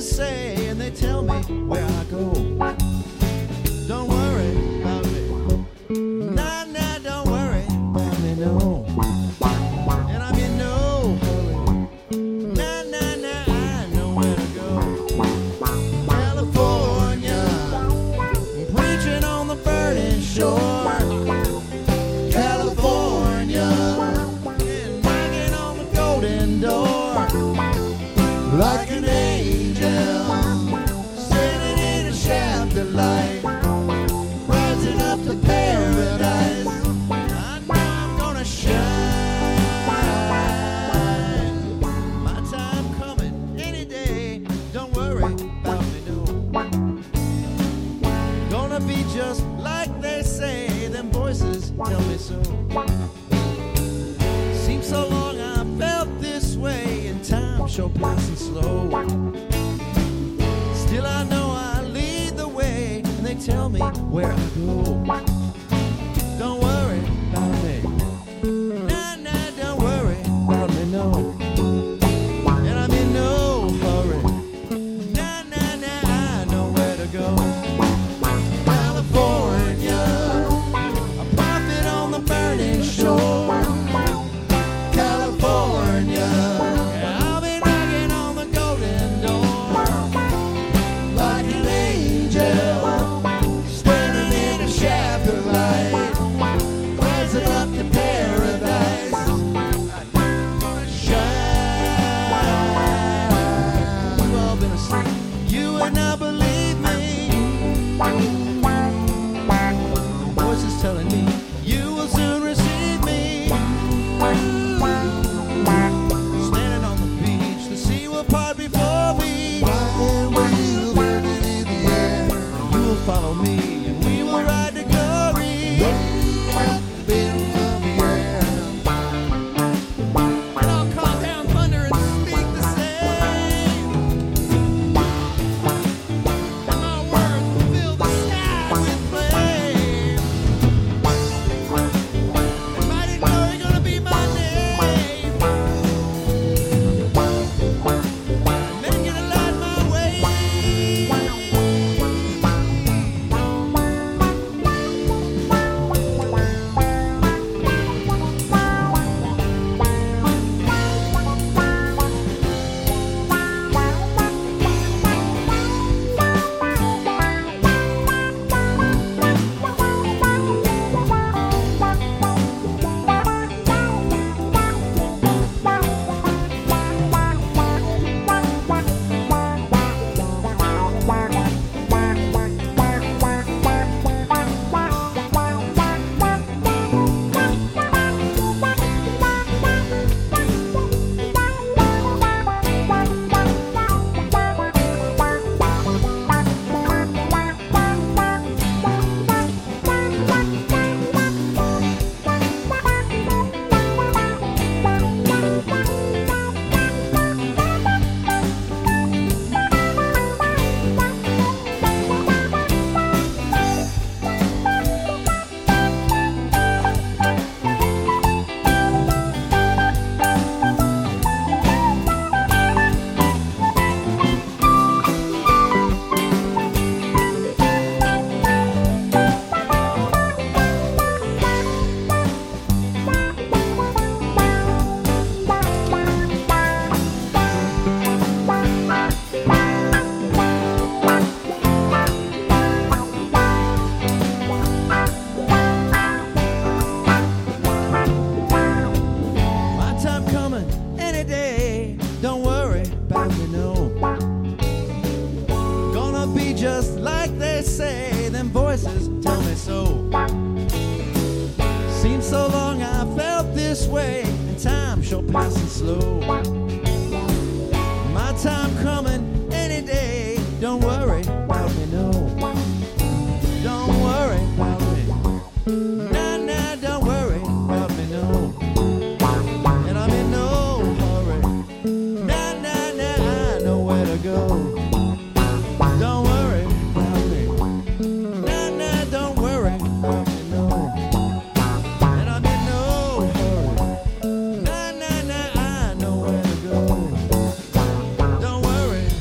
say, and they tell me where I go. Don't worry about me. Nah, nah, don't worry about me, no. And I'm in no hurry. Nah, nah, nah, I know where to go. California, preaching on the burning shore. California, and knocking on the golden door. Like an angel, standing in a shaft of light, rising up to paradise. I know I'm gonna shine. My time coming any day. Don't worry about me, no. Gonna be just like they say. Them voices tell me so. Seems so long I felt this way, and time sure passing slow. Still I know I lead the way, and they tell me where I go. Don't worry about me. Nah, nah, don't worry about me, no. And I'm in no hurry. Nah, nah, nah, I know where to go. California, a prophet on the burning shore. California, I'll be knocking on the golden door. Like an angel, standing in a shaft of light, rising up to paradise. I'm gonna shine. You've all been asleep, you would not believe me. Voices telling me you will soon receive me. Standing on the beach, the sea will part before me. And we'll burn it in the air. You will follow me, and we will ride to glory. And I'll call down thunder and speak the same. And my words will fill the sky with flame. And mighty glory gonna be my name. Men gonna light my way. My time coming any day. Don't worry about me, no. Gonna be just like they say. Them voices tell me so. Seems so long I felt this way, and time sure passing slow. My time coming any day. Don't worry about me, no. Don't worry about me. Nah, nah, don't worry about me, no. And I'm in no hurry. Nah, nah, nah, I know where to go. Don't worry about me. Nah, nah, don't worry about me, no. And I'm in no hurry. Nah, nah, nah, I know where to go. Don't worry